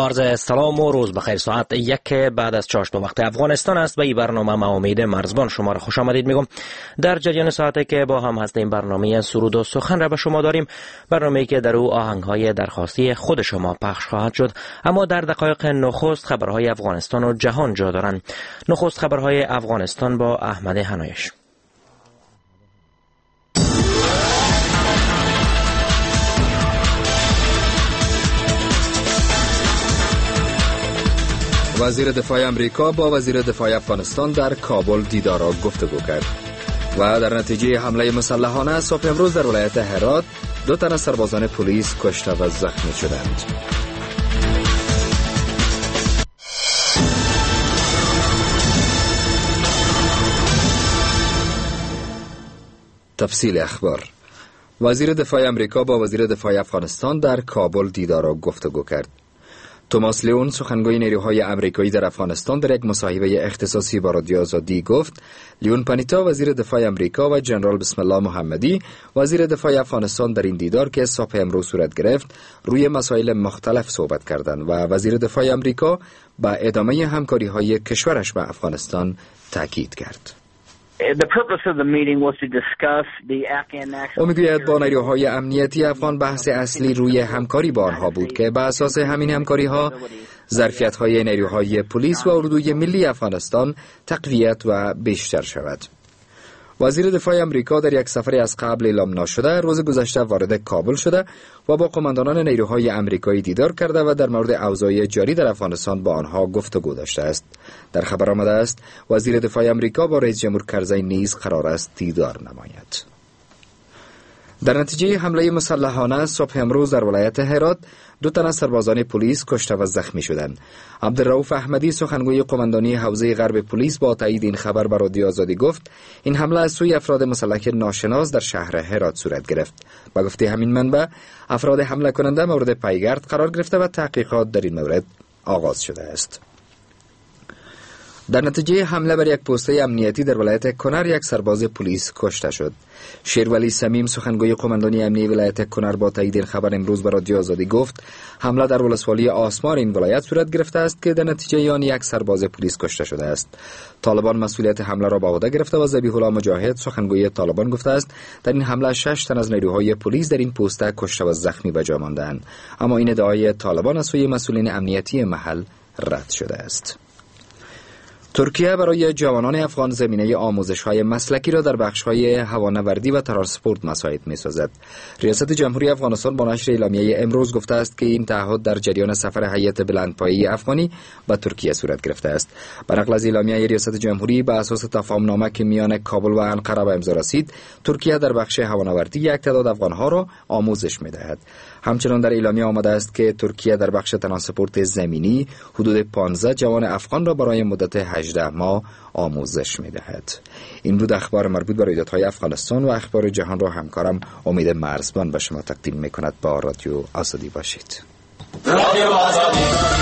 با سلام و روز بخیر. ساعت 1 بعد از چاشت وقت افغانستان است. به این برنامه ما امید مرزبان شما را خوش آمدید میگم. در جریان ساعتی که با هم هستیم برنامه سرود و سخن را به شما داریم، برنامه‌ای که در او آهنگ‌های درخواستی خود شما پخش خواهد شد. اما در دقایق نخست خبرهای افغانستان و جهان جا دارند. نخست خبرهای افغانستان با احمد حنایش. وزیر دفاع امریکا با وزیر دفاع افغانستان در کابل دیدار و گفتگو کرد و در نتیجه حمله مسلحانه صبح امروز در ولایت هرات 2 تن از سربازان پلیس کشته و زخمی شدند. تفصیل اخبار. وزیر دفاع امریکا با وزیر دفاع افغانستان در کابل دیدار و گفتگو کرد. توماس لیون، سخنگوی نیروهای امریکایی در افغانستان، در یک مصاحبه اختصاصی با رادیو آزادی گفت لیون پانیتا، وزیر دفاع امریکا، و جنرال بسم الله محمدی، وزیر دفاع افغانستان، در این دیدار که صبح امروز صورت گرفت روی مسائل مختلف صحبت کردند و وزیر دفاع امریکا به ادامه همکاری‌های کشورش با افغانستان تاکید کرد. او میگوید با نیروهای امنیتی افغان بحث اصلی روی همکاری با آنها بود که بر اساس همین همکاری‌ها ظرفیت‌های نیروهای پلیس و اردوی ملی افغانستان تقویت و بیشتر شود. وزیر دفاع امریکا در یک سفری از قبل اعلام نشده روز گذشته وارد کابل شده و با قماندانان نیروهای امریکایی دیدار کرده و در مورد اوضاع جاری در افغانستان با آنها گفتگو داشته است. در خبر آمده است وزیر دفاع امریکا با رئیس جمهور کرزی نیز قرار است دیدار نماید. در نتیجه حمله مسلحانه صبح امروز در ولایت هرات 2 تن از سربازان پلیس کشته و زخمی شدند. عبدالرؤوف احمدی، سخنگوی قماندانی حوزه غرب پلیس، با تایید این خبر به رادیو آزادی گفت این حمله از سوی افراد مسلح ناشناس در شهر هرات صورت گرفت. با گفته همین منبع افراد حمله کننده مورد پیگرد قرار گرفته و تحقیقات در این مورد آغاز شده است. در نتیجه حمله بر یک پست امنیتی در ولایت کنر یک سرباز پلیس کشته شد. شیرولی سمیم، سخنگوی قماندانی امنیتی ولایت کنر، با تایید این خبر امروز به رادیو آزادی گفت حمله در ولسوالی آسمار این ولایت صورت گرفته است که در نتیجه آن یک سرباز پلیس کشته شده است. طالبان مسئولیت حمله را به عهده گرفته و ذبیح الله مجاهد، سخنگوی طالبان، گفته است در این حمله 6 تن از نیروهای پلیس در این پست کشته و زخمی به جا ماندند، اما این ادعای طالبان از سوی مسئولین امنیتی محل رد شده است. ترکیه برای جوانان افغان زمینه آموزش‌های مسلکی را در بخش‌های هوانوردی و ترانسپورت مساعد می‌سازد. ریاست جمهوری افغانستان با نشر اعلامیه امروز گفته است که این تعهد در جریان سفر هیئت بلندپایه افغانی به ترکیه صورت گرفته است. بر نقل از اعلامیه ریاست جمهوری، بر اساس تفاهم‌نامه که میان کابل و انقره به امضا رسید، ترکیه در بخش هوانوردی یک تعداد افغان‌ها را آموزش می‌دهد. همچنان در اعلامیه آمده است که ترکیه در بخش ترانسپورت زمینی حدود 15 جوان افغان را برای مدت 18 ماه آموزش می‌دهد. این بود اخبار مربوط به رویدادهای افغانستان و اخبار جهان را همکارم امید مرزبان به شما تقدیم می‌کند. با رادیو آزادی باشید. رادیو آزادی.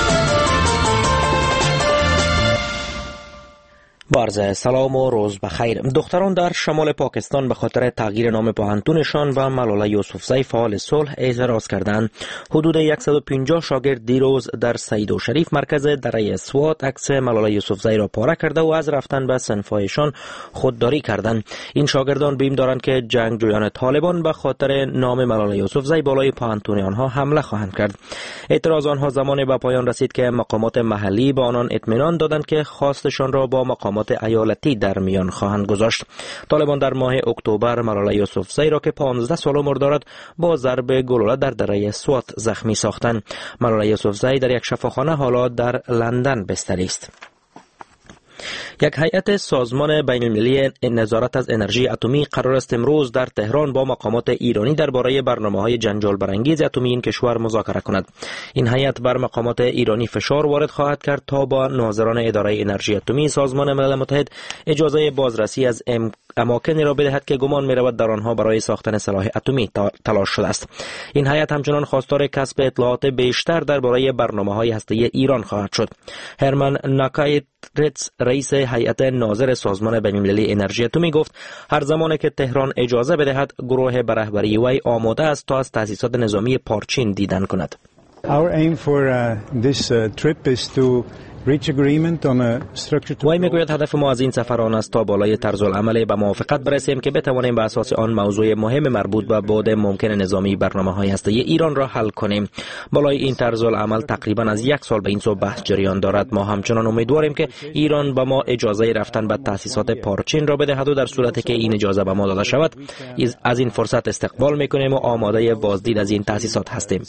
با عرض سلام و روز بخیر. دختران در شمال پاکستان به خاطر تغییر نام پوهنتونشان و ملاله یوسفزی فعال صلح اعتراض کردند. حدود 150 شاگرد دیروز در سعید و شریف مرکز دره سوات عکس ملاله یوسفزی را پاره کرده و از رفتن به صنف‌هایشان خودداری کردند. این شاگردان بیم دارند که جنگجویان طالبان به خاطر نام ملاله یوسفزی بالای پوهنتون آنها حمله خواهند کرد. اعتراض آنها زمانی به پایان رسید که مقامات محلی به آنان اطمینان دادند که خواستشان را با مقامات ایالتی در میان خواهند گذاشت. طالبان در ماه اکتبر ملاله یوسفزی را که 15 سال عمر دارد با ضرب گلوله در دره سوات زخمی ساختند. ملاله یوسفزی در یک شفاخانه حالا در لندن بستری است. یک هیئت سازمان بین‌المللی نظارت از انرژی اتمی قرار است امروز در تهران با مقامات ایرانی درباره برنامه‌های جنجال برانگیز اتمی این کشور مذاکره کند. این هیئت بر مقامات ایرانی فشار وارد خواهد کرد تا با ناظران اداره انرژی اتمی سازمان ملل متحد اجازه بازرسی از اماکنی را بدهد که گمان می‌رود در آنها برای ساختن سلاح اتمی تلاش شده است. این هیئت همچنان خواستار کسب اطلاعات بیشتر درباره برنامه‌های هسته‌ای ایران خواهد شد. هرمن ناکایترتس، رئیس هیئت ناظر سازمان بین‌المللی انرژی اتمی، گفت هر زمانی که تهران اجازه بدهد گروه به رهبری وی آماده است تا از تأسیسات نظامی پارچین دیدن کند. Our aim for this trip is to reach agreement on a structured. وی میگوید هدف ما از این سفر آن است تا بالای طرز العمل به موافقت برسیم که بتوانیم به اساس آن موضوع مهم مربوط به بعد ممکن نظامی برنامه‌های هسته‌ای ایران را حل کنیم. بالای این طرز العمل تقریبا از 1 سال به این سو بحث جریان دارد. ما همچنان امیدواریم که ایران به ما اجازه رفتن به تأسیسات پارچین را بدهد و در صورتی که این اجازه به ما داده شود از این فرصت استقبال میکنیم و آماده بازدید از این تأسیسات هستیم.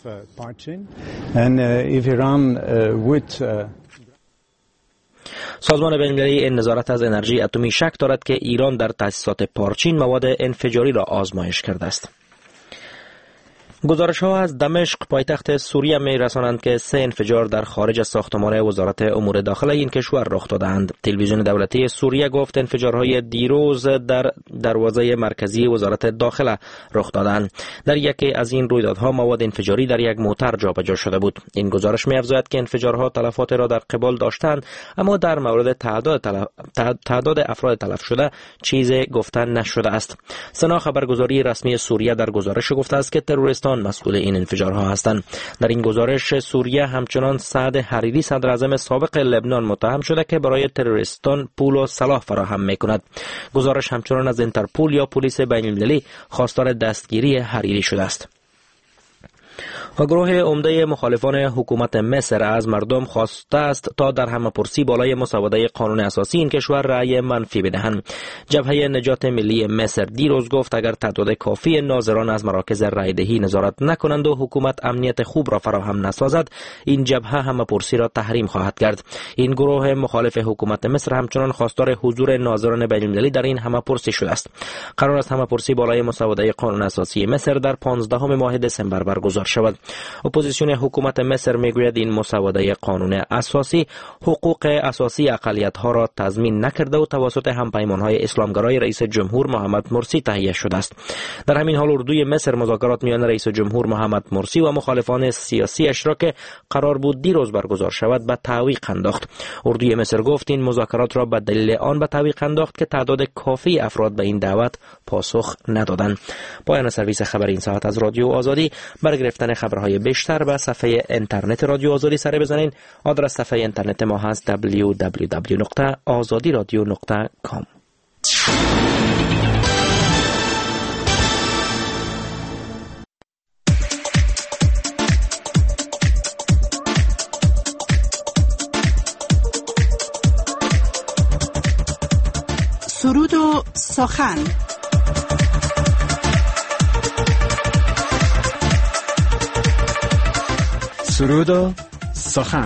سازمان بین‌المللی این نظارت از انرژی اتمی شک دارد که ایران در تأسیسات پارچین مواد انفجاری را آزمایش کرده است. گزارش‌ها از دمشق پایتخت سوریه می‌رسانند که 3 انفجار در خارج از ساختمان وزارت امور داخله این کشور رخ دادند. تلویزیون دولتی سوریه گفت انفجارهای دیروز در دروازه مرکزی وزارت داخله رخ دادند. در یکی از این رویدادها مواد انفجاری در یک موتر جابجا شده بود. این گزارش می‌افزاید که انفجارها تلفات را در قبال داشتند، اما در مورد تعداد افراد تلف شده چیزی گفته نشده است. سنا خبرگزاری رسمی سوریه در گزارش گفته است که تروریستان مسئول این انفجارها هستند. در این گزارش سوریه همچنان سعد حریری صدر اعظم سابق لبنان متهم شده که برای تروریستان پول و سلاح فراهم میکند. گزارش همچنان از اینترپول یا پلیس بین‌المللی خواستار دستگیری حریری شده است. و گروه عمده مخالفان حکومت مصر از مردم خواسته است تا در همه‌پرسی بالای مسوده قانون اساسی این کشور رأی منفی بدهند. جبهه نجات ملی مصر دیروز گفت اگر تعداد کافی ناظران از مراکز رأی‌دهی نظارت نکنند و حکومت امنیت خوب را فراهم نسازد، این جبهه همه‌پرسی را تحریم خواهد کرد. این گروه مخالف حکومت مصر همچنان خواستار حضور ناظران بین‌المللی در این همه‌پرسی شده است. قرار است همه‌پرسی بالای مسوده قانون اساسی مصر در 15 ماه دسامبر برگزار شود. اپوزیسیون حکومت مصر میگوید این مسوده قانون اساسی حقوق اساسی اقلیت‌ها را تضمین نکرده و توسط همپیمان‌های اسلامگرای رئیس جمهور محمد مرسی تهیه شده است. در همین حال اردوی مصر مذاکرات میان رئیس جمهور محمد مرسی و مخالفان سیاسی اش را که قرار بود دیروز برگزار شود به تعویق انداخت. اردوی مصر گفت این مذاکرات را به دلیل آن به تعویق انداخت که تعداد کافی افراد به این دعوت پاسخ ندادند. پایان سرویس خبر این ساعت از رادیو آزادی. برای گرفتن خبرهای بیشتر به صفحه اینترنت رادیو آزادی سر بزنین. آدرس صفحه اینترنت ما هست www.azadiradio.com. سرود و سخن. سرود و سخن.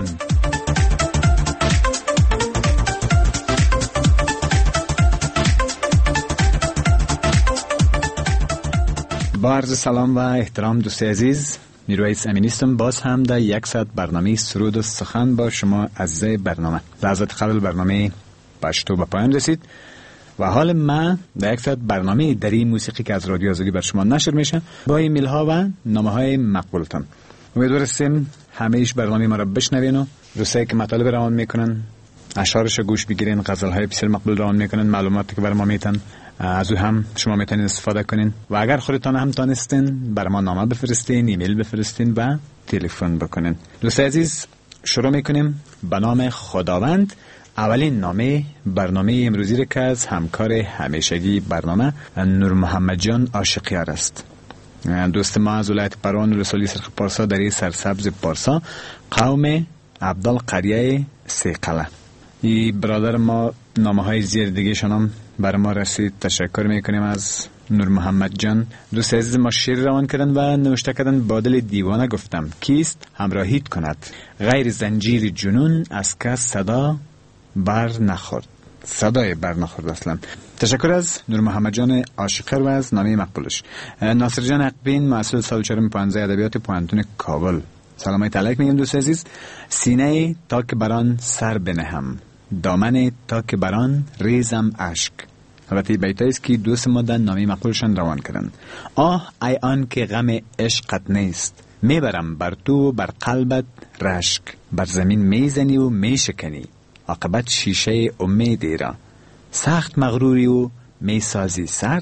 با عرض سلام و احترام دوست عزیز، میرویس امینیستم باز هم در 100 برنامه سرود و سخن با شما عزیزای برنامه. لحظات قبل برنامه پشتو به پایان رسید و حال ما در 100 برنامه در این موسیقی که از رادیو آزادی بر شما نشر میشه با ایمیل ها و نامه های مقبولتان. امیدوارم همه ایش برنامه ما را بشنوین و دوستایی که مطالب روان میکنن اشعارش گوش بگیرین، غزل های بسیار مقبول روان میکنن، معلوماتی که برای ما میتن از او هم شما میتونید استفاده کنین و اگر خودتان هم تانستین برای ما نامه بفرستین، ایمیل بفرستین و تلفن بکنین. دوست عزیز، شروع میکنیم به نام خداوند. اولین برنامه امروزی را که از همکار همیشگی برنامه نور محمد جان عاشقیار است. دوست ما از ولایت پروان ولسوالی سرخ پارسا در سرسبز پارسا، قوم عبدال قریه سیقله. این برادر ما نامه های زیر دیگه شنم برای ما رسید. تشکر میکنیم از نور محمد جان. دوست عزیز ما شعر روان کردن و نوشته کردن با دل دیوانه گفتم کیست همراهیت کند، غیر زنجیر جنون از کس صدای بر نخورد اصلا. تشکر از نور محمد جان عاشقر و از نامه مقبولش. ناصر جان اقبین، مسئول سال 4 پانزه ادبیات پوهنتون کابل. سلامت علیک میگم دوست عزیز. سینه تا که بران سر بنهم، دامن تا که بران ریزم اشک. البته بیتایی است که دوست ما در نامه مقبولشان روان کردن. آه ای آن که غم عشقت نیست، میبرم بر تو و بر قلبت رشک. بر زمین میزنی و میشکنی، عاقبت شیشه امیدی را. سخت مغروری و میسازی سرد،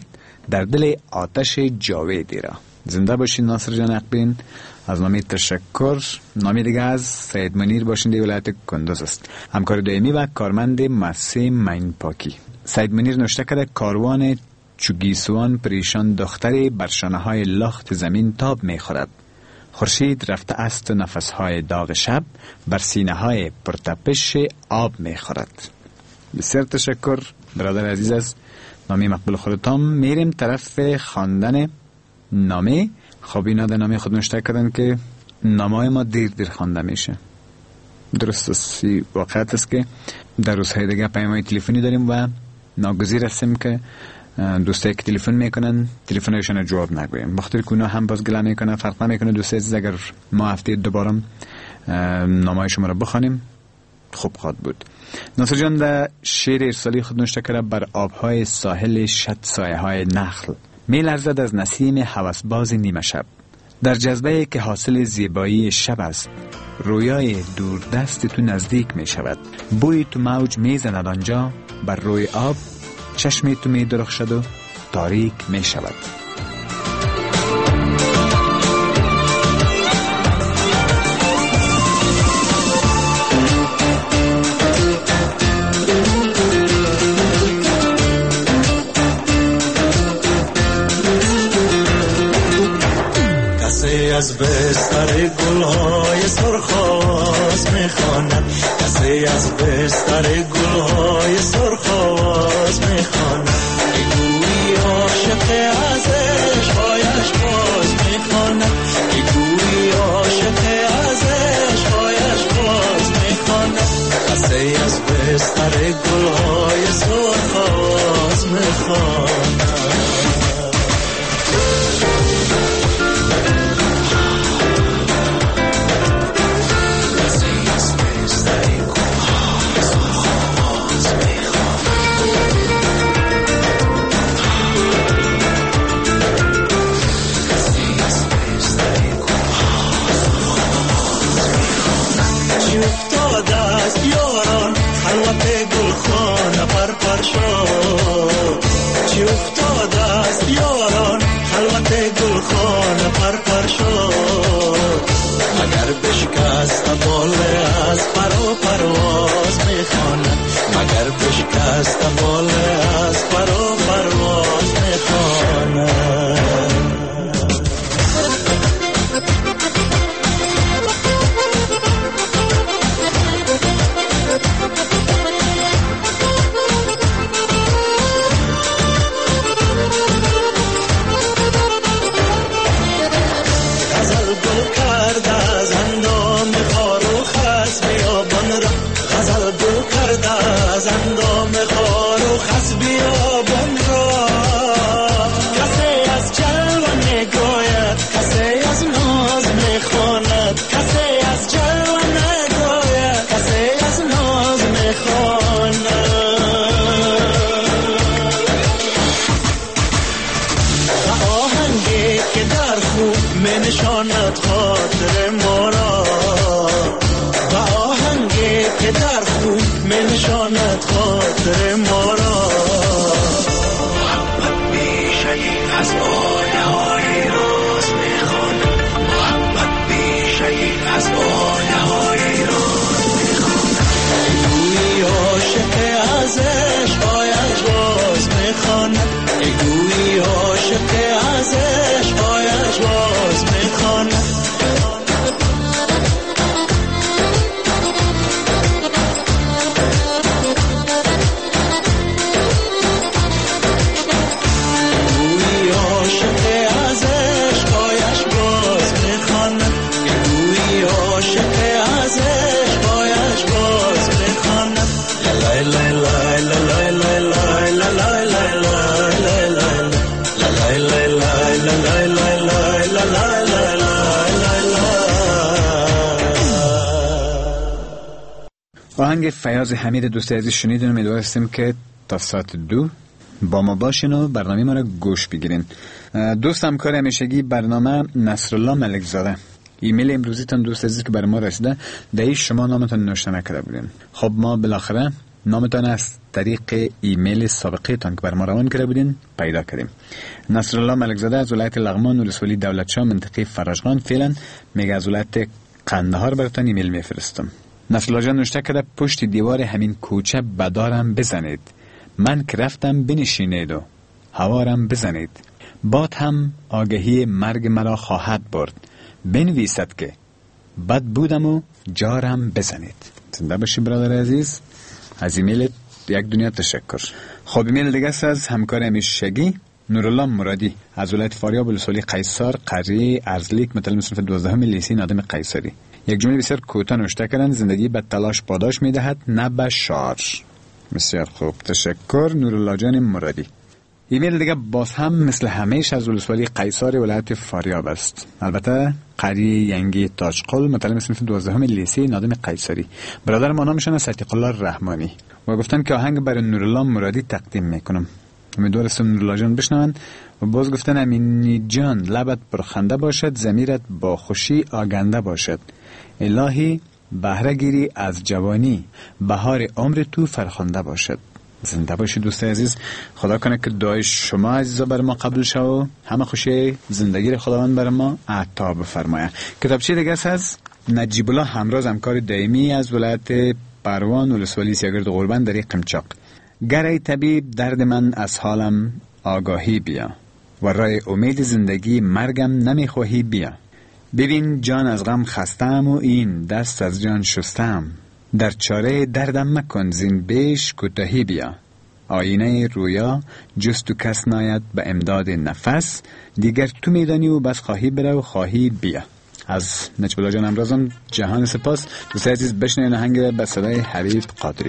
در دل آتش جاویدی را. زنده باشین ناصر جان اقبین. از نامی تشکر. نامی دیگه از سید منیر باشنده ولایت کندوز است، همکار دائمی و کارمند مؤسسه معین پاکی. سید منیر نوشته کرده کاروان چوگیسوان پریشان دختری بر شانه‌های لخت زمین تاب می‌خورد. خورشید رفته است و نفس‌های داغ شب بر سینه‌های پرتپش آب می‌خورد. بسیار تشکر برادر عزیز از نامی مقبول خودتان. میریم طرف خواندن نامه. خب اینا در نامه خود نوشته کردن که نامه‌های ما دیر خوانده میشه. درست است، واقعیت است که در روزهای دیگه پیام‌های تلفنی داریم و ناگزیر هستیم که دوستایی که تلفن میکنن تلفنشون جواب نگویم. بخاطر که اونا هم باز گله میکنن، فرق نمیکنه. دوست عزیز اگر ما هفته دوباره نامه‌های شما رو بخوانیم خوب خواهد بود. ناصر جان در شعر ارسالی خود نوشته کرده بر آبهای ساحل شد سایه‌های نخل می لرزد از نسیم هوسباز نیمه شب. در جذبه که حاصل زیبایی شب است رویای دور دست تو نزدیک می شود. بوی تو موج می زند آنجا بر روی آب، چشمی تو می درخشد و تاریک می شود. از بستر گلهای سرخ میخواند، کسی از بستر گلهای سرخ میخواند. گویی عاشق از عشقایش باز میخواند، گویی عاشق از عشقایش باز میخواند. کسی از بستر گلهای سرخ میخواند. چی افتاده است یاران خلوت گلخانه پرپر شد، مگر بشکست باله از پر و پرواز میخواند، مگر بشکست باله از پر و پرواز میخواند. نشاند خاطر ما را و آهنگی که در خون می نشاند خاطر ما را. محبت بیشهی از آیه های راز می خواند، محبت بیشهی از آیه های راز می خواند. گویی عاشق از عشقایش باز می خواند، گویی عاشق از عشقایش باز می خواند. آهنگ فیاض حمید دوست عزیز شنیدین. امیدوار هستیم که تا ساعت 2 با ما باشین و برنامه ما را گوش بگیرین. دوست همکار همیشگی برنامه نصرالله ملکزاده، ایمیل امروزیتان دوست عزیز که برای ما رسیده، در شما نامتان نوشته نکرده بودین. خب ما بالاخره نامتان از طریق ایمیل سابقه تان که بر ما روان کرده بودین پیدا کردیم. نصرالله ملکزاده از ولایت لغمان ولسوالی دولتشاه منطقه فرجغان فعلا میگه از ولایت قندهار براتان ایمیل میفرستم. نصرالله جان نوشته کرده پشت دیوار همین کوچه بدارم بزنید، من که رفتم بنشینید و هوارم بزنید، باد هم آگهی مرگ مرا خواهد برد، بنویسد که بد بودم و جارم بزنید. زنده باشی برادر عزیز، از ایمیل یک دنیا تشکر. خب ایمیل دیگه است از همکار همیشگی نورالله مرادی از ولایت فاریاب ولسوالی قیصر قریه ارزلیک متعلم صنف 12 لیسه نادم قیصری. یک جمله بسیار کوتاه نوشته کردن زندگی به تلاش پاداش میدهد نه به شعار. بسیار خوب، تشکر نورالله جان مرادی. ایمیل دیگه باز هم مثل همیشه از ولسوالی قیصر ولایت فاریاب است، البته قریه ینگی تاجقل متعلم صنف 12 لیسه نادم قیصری. برادر ما نامشان صدیق الله رحمانی و گفتن که آهنگ برای نورالله مرادی تقدیم میکنم. امیدوارم نورالله جان بشنون. و باز گفتن امینی جان لبت پرخنده باشد، ضمیرت با خوشی آگنده باشد، الهی بهره گیری از جوانی، بهار عمر تو فرخنده باشد. زنده باشی دوست عزیز. خدا کنه که دعای شما عزیزا بر ما قبول شد و همه خوشی زندگی را خداوند بر ما عطا بفرماید. کتابچه دیگه از نجیب الله همراز همکار دائمی از ولایت پروان ولسوالی سیاگرد قربان در قمچاق. گر ای طبیب درد من از حالم آگاهی بیا، و رای امید زندگی مرگم نمیخواهی بیا. ببین جان از غم خستم و این دست از جان شستم، در چاره دردم مکن زین بیش کوتاهی بیا. آینه رویا جست و کس ناید به امداد نفس، دیگر تو میدانی و بس خواهی بره و خواهی بیا. از نجیب الله جان امرازم جهان سپاس. دوست عزیز بشنوین آهنگ را به صدای حبیب قادری.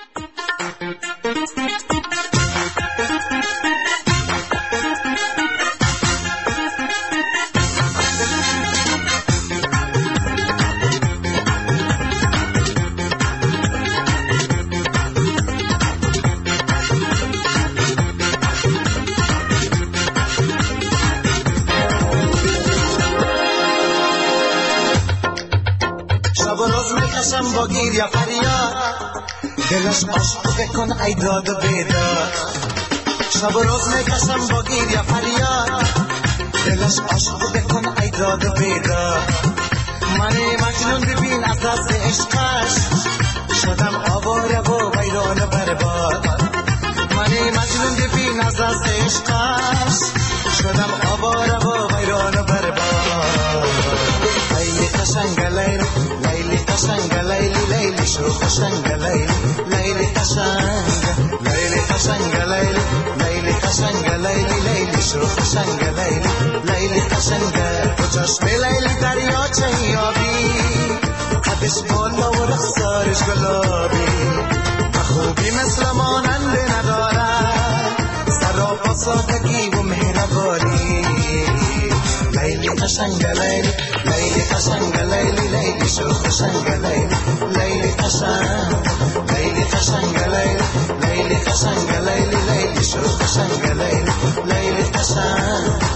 با گیر یا فریاد دلش عشق بکن ای داد و بیداد. شب و روز میکشم با گیر یا فریاد دلش عشق بکن ای داد و بیداد. من مجنون ببین از دست عشقش شدم آواره و ویران و برباد. من مجنون ببین از دست عشقش شدم آواره و ویران و برباد. ای قشنگ لیلی لیلی قشنگ لیلی لیلی شو قشنگ لیلی لیلی قشنگ لیلی قشنگ لیلی لیلی قشنگ لیلی لیلی شو قشنگ لیلی لیلی قشنگ. تو چشم لیلی دریاچه یابی قدش بالا و رخسارش گلابی، خوبی مثل مانند ندارد سراپا سادگی و مهربانی. لیلی قشنگ لیلی لیلی قشنگ لیلی لیلی شو قشنگ لیلی لیلی قشنگ لیلی قشنگ لیلی لیلی قشنگ لیلی لیلی شو قشنگ لیلی لیلی قشنگ.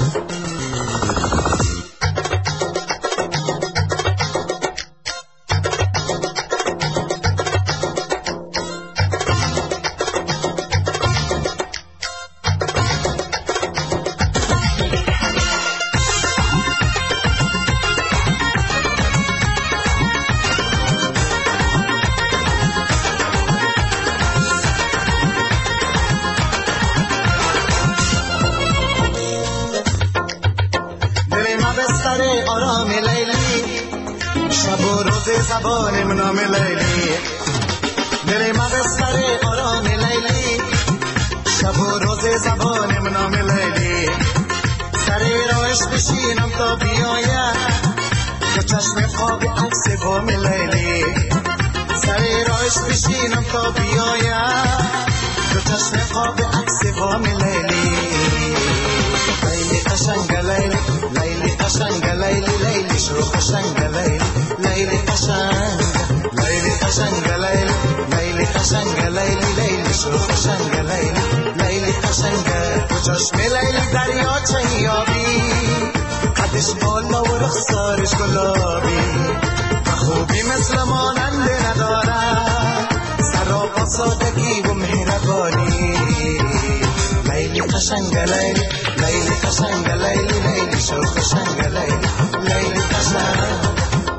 آرام لیلی شب و روز زبانم نام لیلی. دل ما بستر آرام لیلی شب و روز زبانم نام لیلی. سر راهش بشینم تا بیاید تو چشم خواب عکس بام لیلی. سر راهش بشینم تا بیاید تو چشم خواب عکس بام لیلی. لیلی قشنگ لیلی لیلی قشنگ لیلی لیلی شو قشنگ لیلی لیلی قشنگ لیلی قشنگ لیلی لیلی قشنگ لیلی لیلی شو قشنگ لیلی لیلی قشنگ. تو چشم لیلی دریاچه یابی قدش بالا و رخسارش گلابی، خوبی مثل مانند ندارد سراپا سادگی و مهربانی. لیلی قشنگ لیلی، لیلی قشنگ لیلی، لیلی شو قشنگ لیلی، لیلی قشنگ.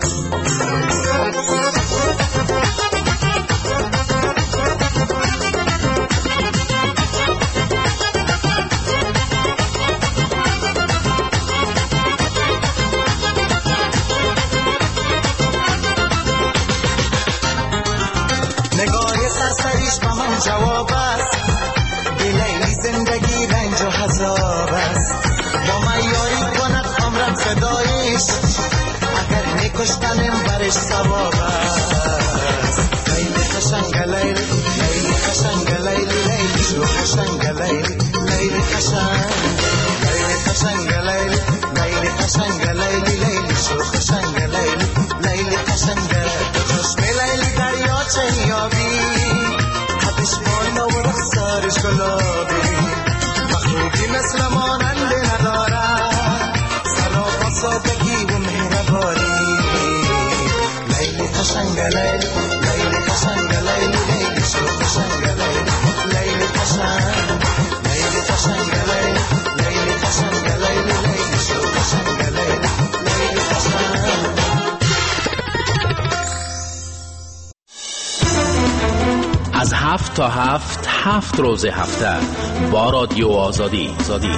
جواب است لیلی زندگی رنج و حذاب است. با من یاری کند عمرم فدایش، اگر نکشتنم برش ثواب است. لیلی قشنگ لیلی، لیلی قشنگ لیلی، لیلی شو قشنگ لیلی، لیلی قشنگ. لیلی قشنگ لیلی، لیلی قشنگ لیلی، لیلی شو قشنگ لیلی، لیلی قشنگ. چشم لیلی دریاچه یابی، بالا و رخسارش گلابی، مخلوقی مثل ماننده ندارد، سراپا سادگی و مهربانی. لیلی قشنگ لیلی، لیلی قشنگ لیلی، لیلی شو قشنگ لیلی، لیلی قشنگ. لیلی قشنگ لیلی، لیلی قشنگ لیلی، لیلی شو قشنگ لیلی، لیلی قشنگ. از 7 تا 7 روز هفته با رادیو آزادی.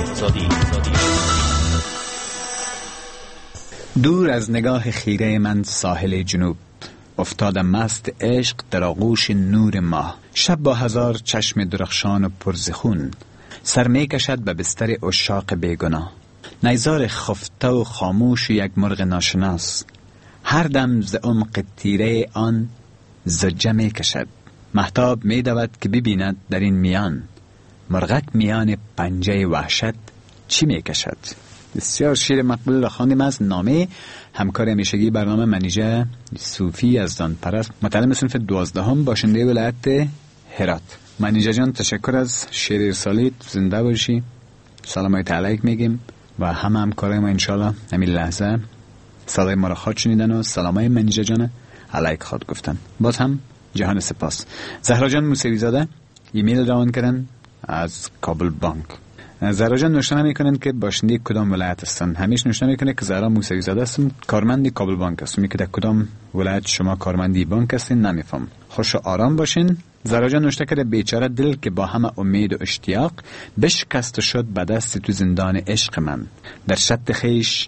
دور از نگاه خیره من ساحل جنوب، افتادم مست عشق در آغوش نور ماه. شب با هزار چشم درخشان و پرزخون سر می کشد به بستر عشاق بیگناه. نیزار خفته و خاموش و یک مرغ ناشناس، هر دم ز عمق تیره آن زجه می کشد. مهتاب می دود که ببیند در این میان، مرغک میان پنجه وحشت چی می کشد. بسیار شیر مقبول را خواندیم از نامه همکار همیشگی برنامه منیژه صوفی یزدان پرست، متعلم صنف 12 باشنده ولایت هرات. منیژه جان تشکر از شیر ارسالیت، زنده باشی، سلامت علیک میگیم و همکارای ما انشالله همین لحظه صدای ما را خواد شنیدن و سلامای منیژه جان علیک خواد گفتن. باز هم جهان سپاس. زهرا جان موسوی زاده ایمیل روان کردن از کابل بانک. زهرا جان نوشته میکنن که باشنده کدام ولایت هستن. همیشه نوشته میکنه که زهرا موسوی زاده هستن، کارمندی کابل بانک هستن. میگه در کدام ولایت شما کارمندی بانک هستین نمیفهم. خوش و آرام باشین. زهرا جان نوشته کرده بیچاره دل که با همه امید و اشتیاق بشکست و شد به دست تو زندان عشق من. در شط خیش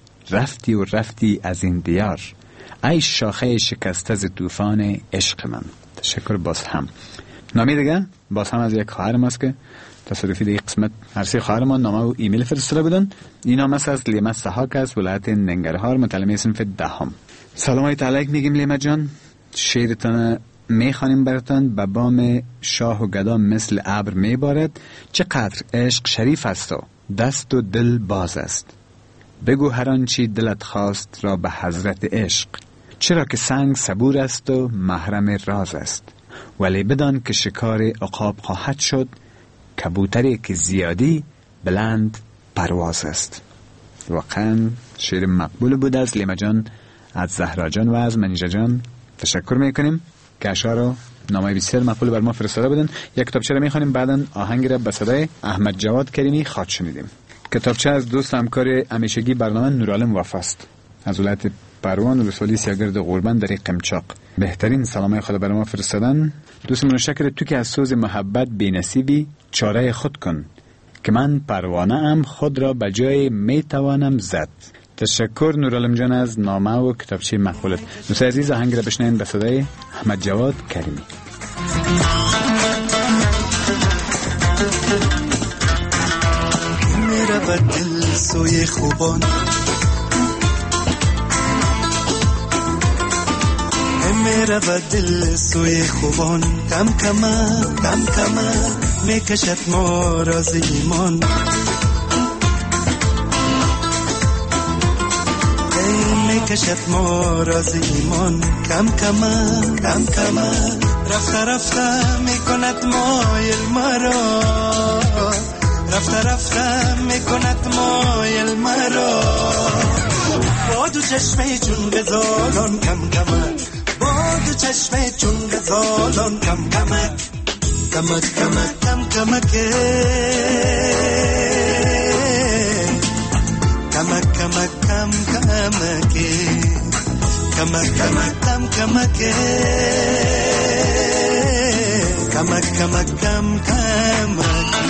رفتی از این دیار، ای شاخه شکسته ز طوفان عشق من. تشکر. باز هم نامه دیگه باز هم از یک خواهر ماست که تصادفی دیگه قسمت هر سه خواهر ما نامه و ایمیل فرستاده بودن. این نامه از لیمه سحاک از ولایت ننگرهار، متعلم صنف 10. سلام علیک میگیم لیمه جان، شعرتان میخوانیم براتان. به بام شاه و گدا مثل ابر میبارد، چقدر عشق شریف است و دست و دل باز است. بگو هر آنچه دلت خواست را به حضرت عشق، چرا که سنگ صبور است و محرم راز است. ولی بدان که شکار عقاب خواهد شد، کبوتری که زیادی بلند پرواز است. واقعا شعر مقبول بود از لیمه جان، از زهرا جان و از منیژه جان. تشکر میکنیم که اشعار و نامه بسیار مقبول بر ما فرستاده بودن. یک کتابچه را میخوانیم، بعدا آهنگ را به صدای احمد جواد کریمی خواد شنیدیم. کتابچه از دوست همکار همیشگی برنامه نورعالم وفاست از ولایت پروان و ولسوالی سیاگرد قربان در قمچاق. بهترین سلامای خود برای ما فرستادن. دوست من شکر تو که از سوز محبت بی‌نصیبی چاره خود کن، که من پروانه ام خود را به جای میتوانم زد. تشکر نورعالم جان از نامه و کتابچه مقبولت. دوست عزیز آهنگ را بشنوین به صدای احمد جواد کریمی. میره به دل سوی خوبان، میره و دل سوی خوبان، کم کمه میکشد ما راز ایمان. میکشد ما راز ایمان، کم کمه رفته میکند مایل مرا، رفته میکند مایل مرا. با دو چشمه چون غزالان کم کمه، با دو چشمه چون غزالان کم کمه. کمک کمک کم کمکه کمک کمک کم کمکه کمک کمک کم کمکه کمک کمک کم کمکه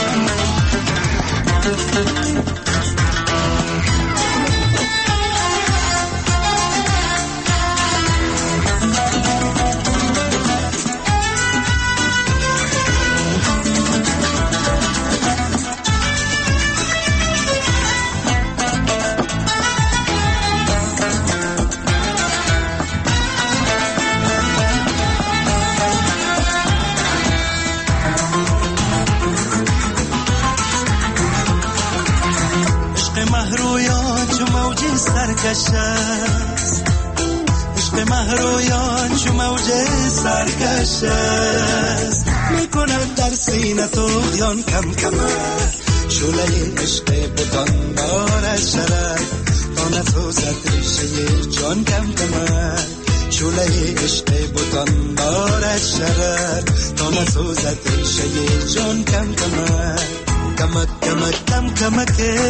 سرکش است عشق مهرویان چو موج سرکش است میکند در سینه طغیان کم کم است شعله عشق بتان دارد شرر تا نسوزد ریشه جان کم کم است شعله عشق بتان دارد شرر تا نسوزد ریشه جان کم کم است کمک کمک کم کمکه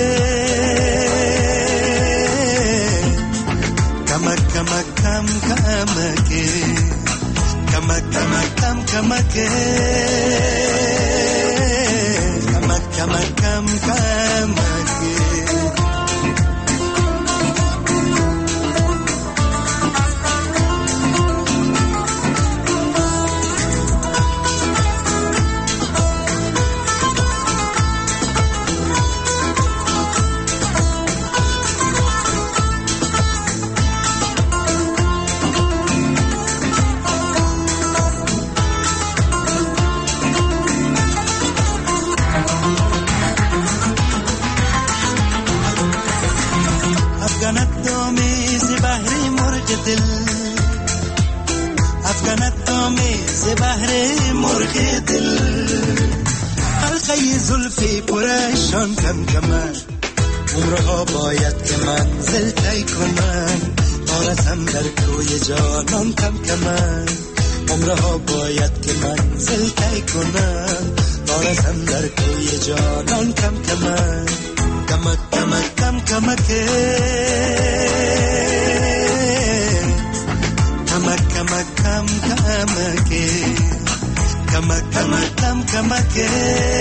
کمک کمک کم کمکه کمک کمک کم کمکه کمک کمک کم کمکه افغانت آمیز بحر مرغ دل حلقه زلفی پرشان کم کمن عمرها باید که منزل طی کنن تا رسم در کوی جانان کم کمن عمرها باید که منزل طی کنن تا رسم در کوی جانان کم کمن کمک کمک کم کمکه کمک کمک کم کمکه کمک کمک کم کمکه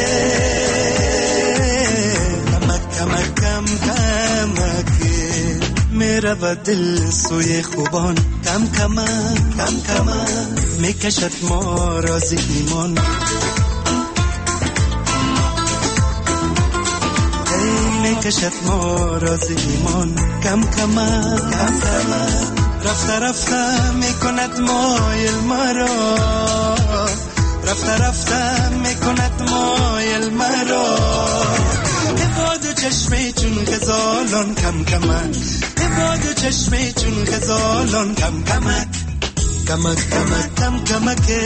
کمک کمک کم کمکه میرود دل سوی خوبان کم کمک کم کمک میکشد ما را ز ایمان میکشد ما را ز ایمان کم کمک کم کمک رفته رفته میکند مایل مرا رفته رفته میکند مایل مرا عباد و چشمی چون غزالان کم کمک عباد و چشمی چون غزالان کم کمک کمک کمک کم کمکه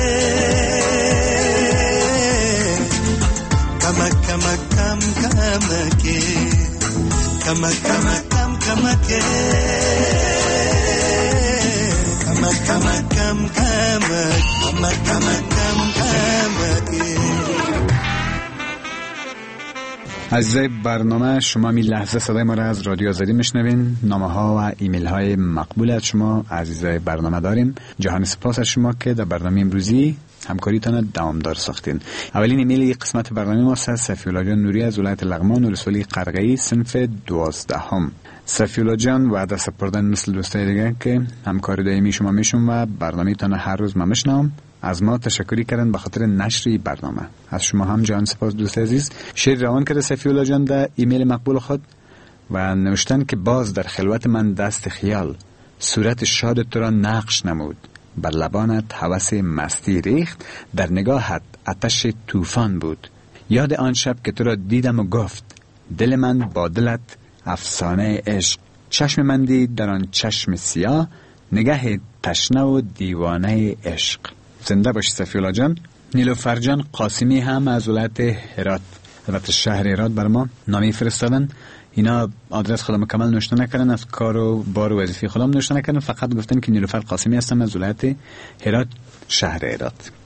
کمک کمک کم کمکه کمک کمک کم کمکه کمک کمک کم کمک کمک کمک کم کمک. عزیزای برنامه، شما این لحظه صدای ما را از رادیو آزادی میشنوین. نامه ها و ایمیل های مقبول از شما عزیزای برنامه داریم. جهان سپاس از شما که در برنامه امروزی همکاریتان دوامدار ساختین. اولین ایمیل قسمت برنامه ما از صفی‌الله جان نوری از ولایت لغمان ولسوالی قرقه‌ای صنف 12. صفی‌الله جان وعده سپردن مثل دوستای دیگه که همکاری دائمی شما میشم و برنامه تان هر روز ما میشنوم. از ما تشکری کردن به خاطر نشر برنامه. از شما هم جان سپاس دوست عزیز. شعر روان کرده صفی‌الله جان در ایمیل مقبول خود و نوشتن که باز در خلوت من دست خیال صورت شاد تو را نقش نمود، بر لبانت هوس مستی ریخت، در نگاهت آتش طوفان بود. یاد آن شب که تو را دیدم و گفت دل من با دلت افسانه عشق، چشم من دید در آن چشم سیاه نگه تشنه و دیوانه عشق. زنده باشی صفی‌الله جان. نیلوفر جان قاسمی هم از ولایت هرات، البته شهر هرات، بر ما نامه فرستادن. اینا آدرس خودم کامل نوشته نکردن، از کار و بار و وظیفه خودم نوشته نکردن، فقط گفتن که نیلوفر قاسمی هستم از ولایت هرات، شهر هرات.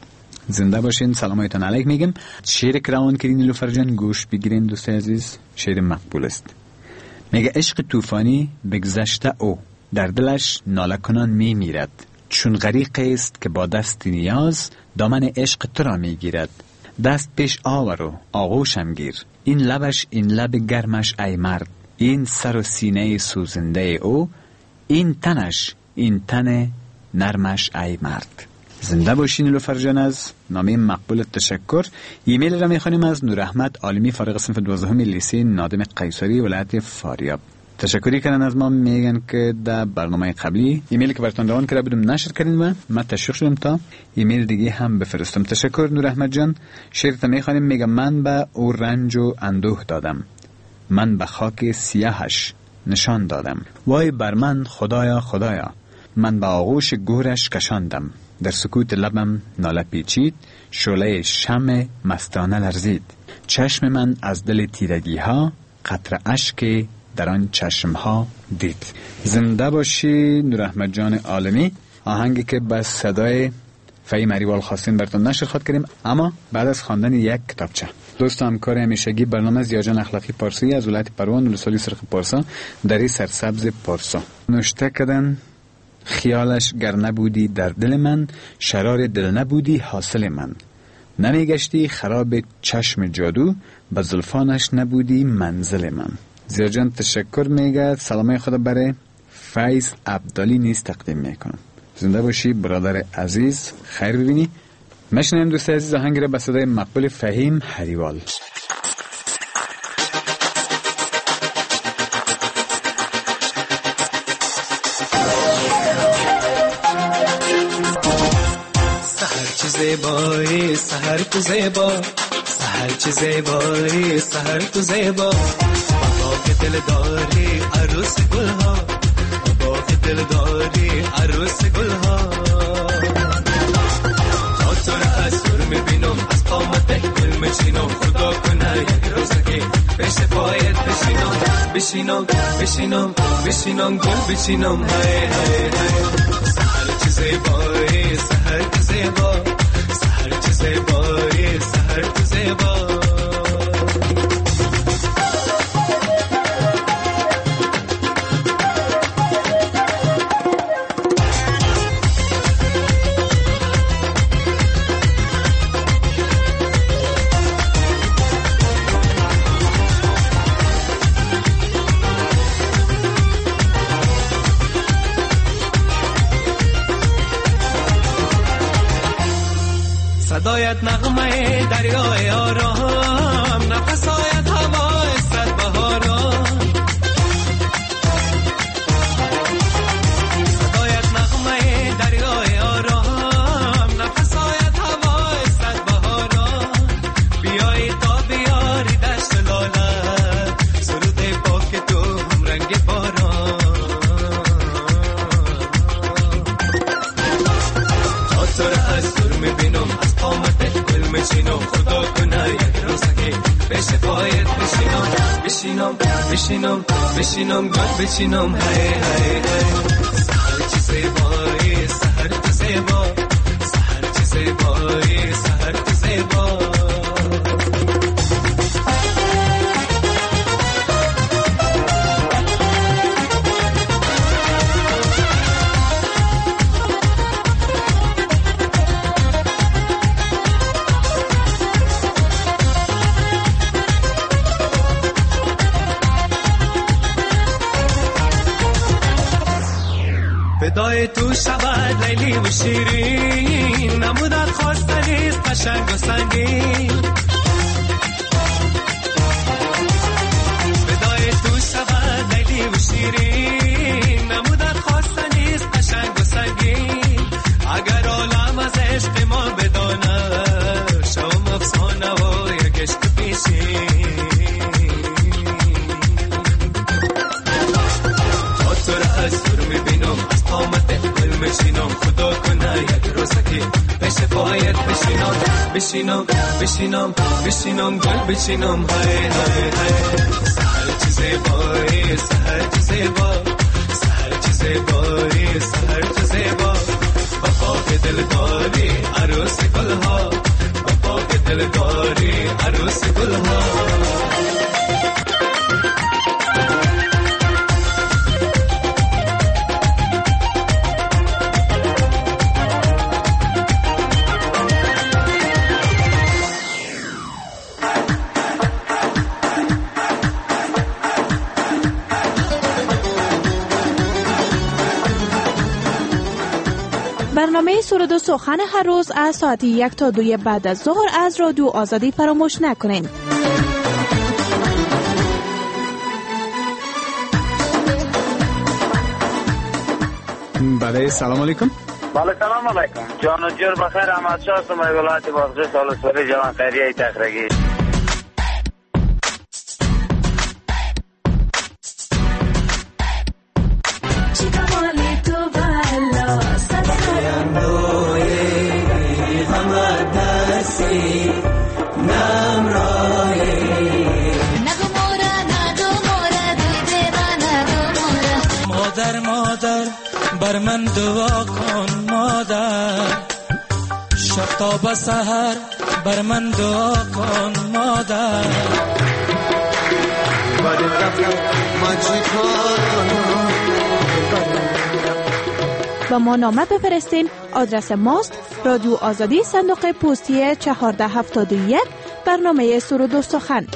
زنده باشین. سلامایتان علیک میگم. شعر که روان کردین نیلوفر جان گوش بگیرین دوست عزیز. شعر مقبول است. میگه عشق طوفانی بگذشته او در دلش ناله کنان میمیرد، چون غریق است که با دست نیاز دامن عشق تو را میگیرد. دست پیش آور و آغوشم گیر، این لبش این لب گرمش ای مرد، این سر و سینه سوزنده او، این تنش این تن نرمش ای مرد. زنده باشین نیلوفر جان. از نامه مقبول تشکر. ایمیل را میخوانیم از نور احمد عالمی، فارغ صنف 12 لیسه نادم قیصری ولایت فاریاب. تشکری کردن از ما. میگن که در برنامه قبلی ایمیل که براتون روان کرده بودم نشر کردین و من تشویق شدم تا ایمیل دیگه هم بفرستم. تشکر نور احمد جان. شعر تا میخوانیم. میگه من به او رنج و اندوه دادم، من به خاک سیاهش نشان دادم. وای بر من خدایا خدایا، من به آغوش گورش کشاندم. در سکوت لبم ناله پیچید، شعله شمع مستانه لرزید. چشم من از دل تیرگی ها، قطره اشک در آن چشم ها دید. زنده باشی نور احمد جان عالمی. آهنگی که با صدای فهیم عریوال خواستین براتون نشر خواهد کردیم، اما بعد از خواندن یک کتابچه. دوست و همکار همیشگی برنامه زیاجان اخلاقی پارسی از ولایت پروان ولسوالی سرخ پارسا دری سرسبز پارسا نوشته کردن: خیالش گر نبودی در دل من، شرار دل نبودی حاصل من. نمیگشتی خراب چشم جادو، به زلفانش نبودی منزل من. زیاجان تشکر میگه. سلامه خدا برای فیض عبدالی نیز تقدیم میکنم. زنده باشی برادر عزیز. خیر ببینی. مشنیم دوست عزیز آهنگ را به صدای مقبول فهیم حریوال. زیبایی سحر تو زیبا، سحر چه زیبایی سحر تو زیبا. بابا که دل داری عروس گل ها، بابا که دل داری عروس گل ها. تا تو را از دور میبینم، از قامتت گل میچینم. خدا کنه یک روزگی پیش پایت بشینم، بشینم بشینم بشینم گل بچینم. های های های. سحر چه زیبایی سحر تو زیبا، زیبایی سحر تو زیبا. صدایت نغمه دریای آرام، نفسایت هوای صد بهاران. صدایت نغمه دریای آرام، نفسایت هوای صد بهاران. بیایی تا بیاری دشت لاله، سرود پاک تو هم رنگ باران. تا تو را از دور میبینم، از قامتت گل میچینم. خدا کنه یک روزگی پیش پایت بشینم، بشینم بشینم بشینم گل بچینم. هی هی هی. سحر چه زیبایی سحر تو زیبا، سحر چه زیبایی سحر تو زیبا. فدای تو شود لیلی و شیرین، نمودت خواستنیست قشنگ و سنگین. فدای تو شود لیلی و شیرین، نمودت خواستنیست قشنگ و سنگین. اگر عالم از عشق ما بداند، شوم افسانه و یک عشق پیشین. تا تو را از دور میبینم، از قامتت گل میچینم. خدا کنه یک روزگی پیش پایت بشینم، بشینم بشینم بشینم گل بچینم. های های های. سحر چه زیبایی سحر چه زیبا، سحر چه زیبایی سحر چه زیبا. بابا که دل داری عروس گل ها، عروس گلها. برنامه سرود و سخن هر روز از ساعت 1 تا 2 بعد از ظهر از رادیو آزادی فراموش نکنین. بله سلام علیکم. بله سلام علیکم. جان و جور بخیر. احمد شاه هستم از ولایت بادغیس سالسوری جوان خیریه تخرگی. بر من دعا کن مادر، شب تا به سحر بر من دعا کن مادر. با ما نامه بفرستین. آدرس ماست رادیو آزادی صندوق پستی 1471 برنامه سرود و سخن.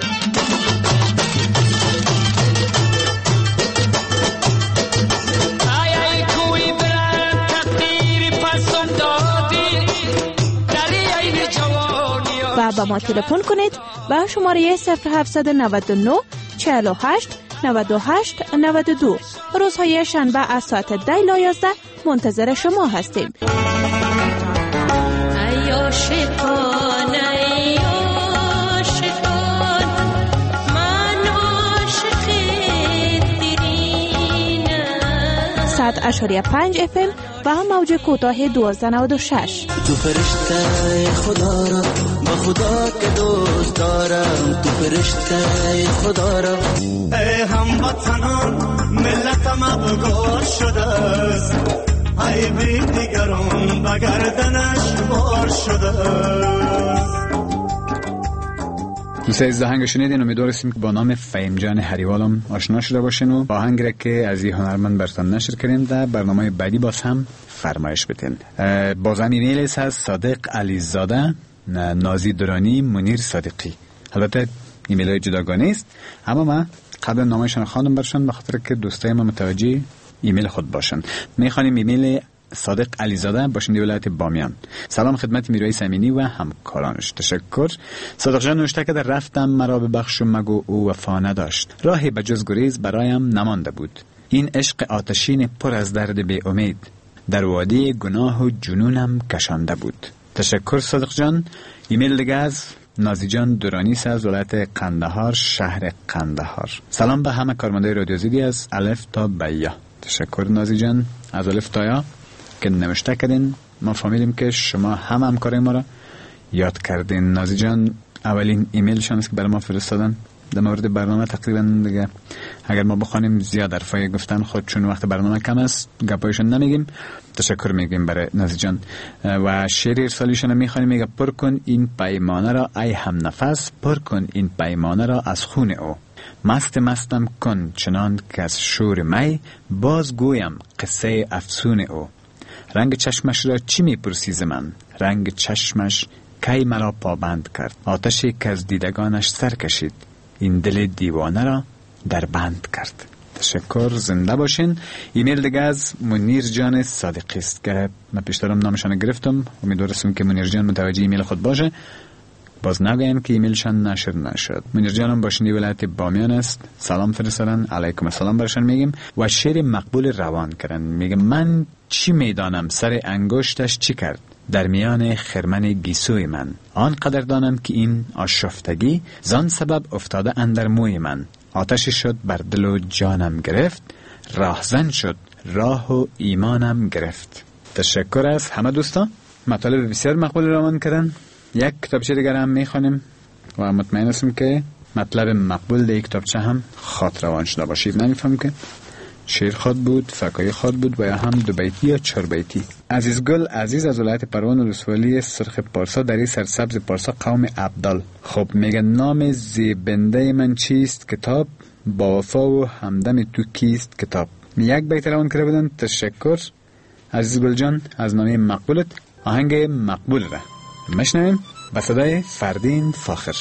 و با ما تلفن کنید به شماره 0799 48 98 92. روزهای شنبه از ساعت 10 تا 11 منتظر شما هستیم. ساعت 8.5 FM و هم موج کوتاه 1296. تو فرشته خدا را با خدا که دوست دارم، تو فرشته خدا را. ای هموطنان ملت مغرور شده است، ای بی دیگران به گردنش بار شده است. دوست عزیز آهنگ شنیدین. امیدواریم که با نام فهیم جان هریوالم آشنا شده باشین و آهنگ را که از این هنرمند براتون نشر کردیم در برنامه بعدی باز هم فرمایش بدین. باز هم ایمیل هست صادق علیزاده، نازی درانی، منیر صادقی. البته ایمیل های جداگانه است، اما من قبل نامشان خواندم برشان به خاطر که دوستای ما متوجه ایمیل خود باشن. میخوانیم ایمیل صادق علیزاده، باشنده ولایت بامیان. سلام خدمت میرواعی امینی و همکارانش. تشکر. صادق جان نوشته که رفتم مرا ببخش و مگو او وفا نداشت، راهی به جز گریز برایم نمانده بود. این عشق آتشین پر از درد بی امید در وادی گناه و جنونم کشانده بود. تشکر صادق جان. ایمیل دیگه از نازی جان درانی از ولایت قندهار، شهر قندهار. سلام به همه کارمندای رادیو آزادی از الف تا به یا. تشکر نازی جان از الف تا یا که نوشته کردین. ما فهمیدیم که شما هم همکارای ما را یاد کردین. نازی جان اولین ایمیل شان است که برای ما فرستادن در مورد برنامه. تقریبا دیگه اگر ما بخوانیم زیاد حرفای گفتن خود، چون وقت برنامه کم است گپایشون نمیگیم. تشکر میگیم برای نازی جان. و شعر ارسالیشون میخوانیم. میگه پر کن این پیمانه را ای هم نفس، پر کن این پیمانه را از خون او. مستم کن چنان که از شور می، باز گویم قصه افسون او. رنگ چشمش را چی میپرسی ز من؟ رنگ چشمش کی مرا پابند کرد. آتشی که از دیدگانش سر کشید، این دل دیوانه را در بند کرد. تشکر. زنده باشین. ایمیل دیگه از منیر جان صادقی است که من پیشترم نامشان گرفتم. امیدوارم که منیر جان متوجه ایمیل خود باشه. باز نگویم که ایمیلشان نشر نشد. منیر جانم باشنده ولایت بامیان است. سلام فرستادن. علیکم السلام برشان میگیم و شعر مقبول روان کردن. میگه من چی میدانم سر انگشتش چی کرد در میان خرمن گیسوی من. آنقدر دانم که این آشفتگی زان سبب افتاده اندر موی من. آتشی شد بر دل و جانم گرفت، راهزن شد راه و ایمانم گرفت. تشکر از همه دوستان. مطالب بسیار مقبول روان کردن. یک کتابچه دیگر هم میخوانیم و مطمئن هستم که مطلب مقبول در یک کتابچه هم خاطر روان شده باشید. نمیفهم که شعر خواد بود، فکایی خواد بود و یا هم دو بیتی یا چهار بیتی. عزیز گل عزیز از ولایت پروان ولسوالی سرخ پارسا در این سرسبز پارسا قوم عبدال. خب میگه نام زیبنده من چیست کتاب، با وفا و همدم تو کیست کتاب. یک بیت روان کرده بودن. تشکر عزیز گل جان از نامه مقبولت. آهنگ مقبول را مشنویم با صدای فردین فاخر.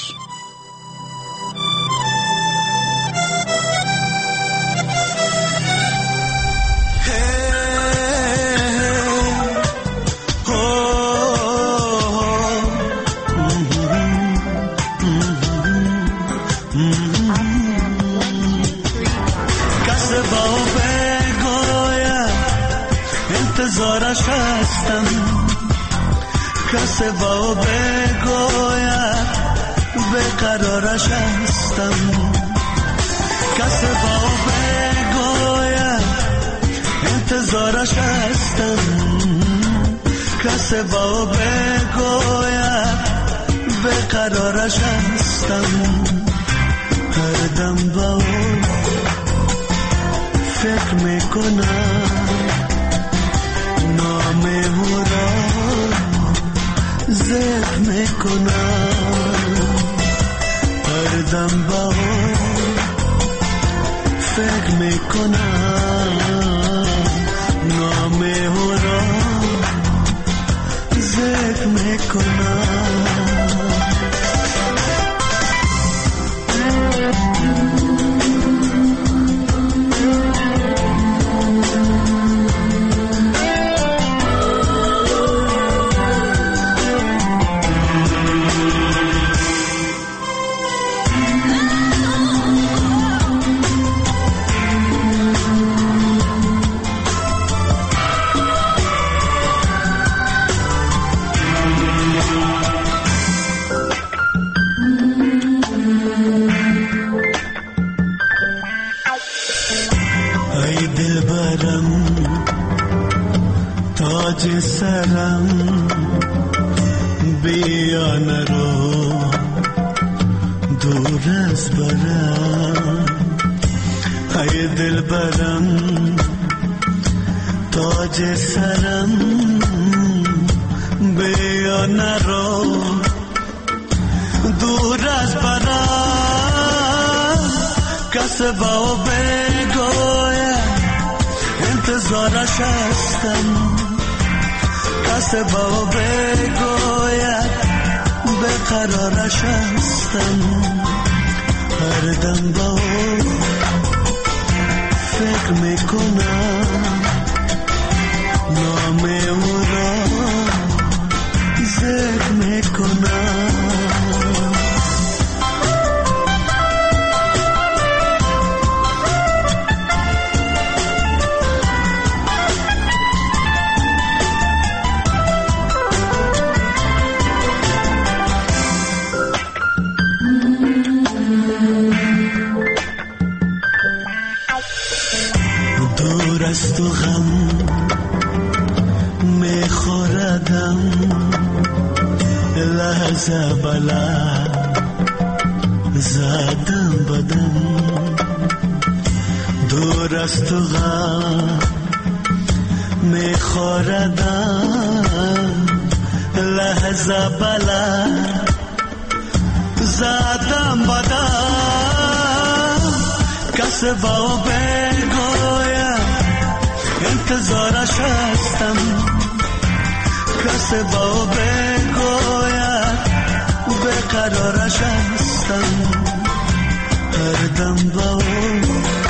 انتظارش هستم کسی با بگوید بقرارش هستم کسی با بگوید انتظارش هستم کسی با بگوید بقرارش هستم هر دم با او فکر میکنم نام او را ذکر میکنم هر دم با او فکر میکنم نام او را ذکر میکنم سرم بیان رو دور از برم ای دل برم تاج سرم بیان رو دور از برم کس با بگوید انتظارش هستم کسی با بگوید بقرارش هستم هر دم با فکر میکنم نام او را ذکر میکنم تو غم میخوردم لحظه بلا زدم بدم دور از تو غم میخوردم لحظه بلا زدم بدم کسی با بگوید انتظارش هستم کسی با بگوید بقرارش هستم هر دم با او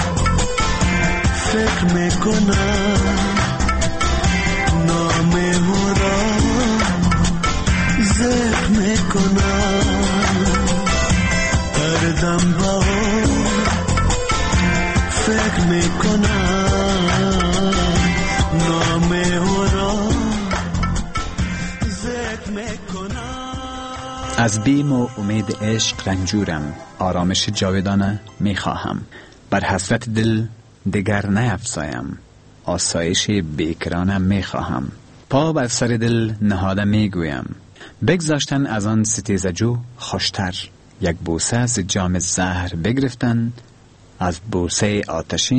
فکر میکنم نام او را ذکر میکنم هر دم با او فکر میکنم نام او را ذکر میکنم از بیم و امید عشق رنجورم آرامش جاودانه میخواهم بر حسرت دل دگر نیفزایم آسایش بیکرانه میخواهم پا بر سر دل نهاده میگویم بگذاشتن از آن ستیزه جو خوشتر یک بوسه از جام زهر بگرفتن از بوسه آتشین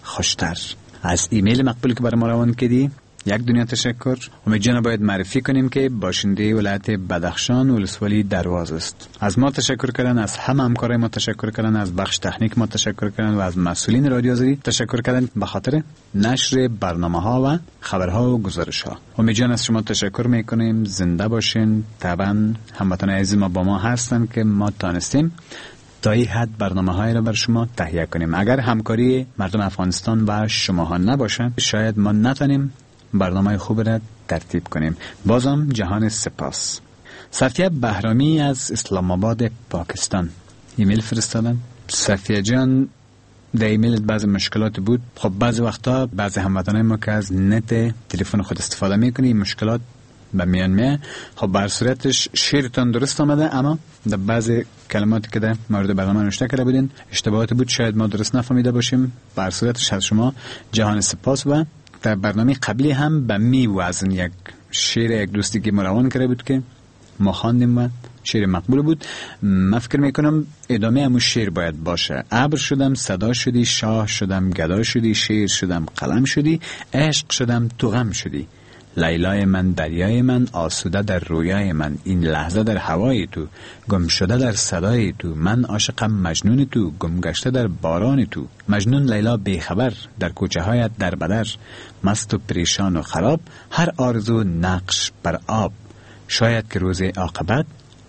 خوشتر. از ایمیل مقبول که برای ما روان کردی یک دنیا تشکر. امیدوارم باید معرفی کنیم که باشنده ولایت بدخشان ولسوالی درواز است. از ما تشکر کردن، از همه همکارای ما تشکر کردن، از بخش تکنیک ما تشکر کردن و از مسئولین رادیو آزادی تشکر کردن به خاطر نشر برنامه‌ها و خبرها و گزارش‌ها. امیدوارم از شما تشکر می‌کنیم. زنده باشین. طبعا هموطنان عزیز ما با ما هستن که ما تانستیم تا این حد برنامه‌های را بر شما تهیه کنیم. اگر همکاری مردم افغانستان و شماها نباشه شاید ما نتونیم برنامه خوب را ترتیب کنیم. بازم جهان سپاس. صفیه بهرامی از اسلام آباد پاکستان ایمیل فرستادن. صفیه جان در ایمیلت بعضی مشکلات بود. خب بعضی وقتا بعضی هموطنان ما که از نت تلفن خود استفاده میکنی مشکلات به میان میه. خب بر صورتش شعرتان درست آمده، اما در بعضی کلماتی که در مورد برنامه نوشته کرده بودین اشتباهات بود، شاید ما درست نفهمیده باشیم. بر صورتش از شما جهان سپاس. و در برنامه قبلی هم به می وزن یک شعر یک دوستی که مروان کرده بود که ما خواندیم و شعر مقبول بود. من فکر میکنم ادامه همون شعر باید باشه. ابر شدم صدا شدی، شاه شدم گدا شدی، شعر شدم قلم شدی، عشق شدم تو غم شدی، لیلای من دریای من، آسوده در رویای من، این لحظه در هوای تو، گم شده در صدای تو، من عاشقم مجنون تو، گم گشته در باران تو، مجنون لیلا بیخبر در کوچه هایت در بدر، مست و پریشان و خراب، هر آرزو نقش بر آب، شاید که روز عاقبت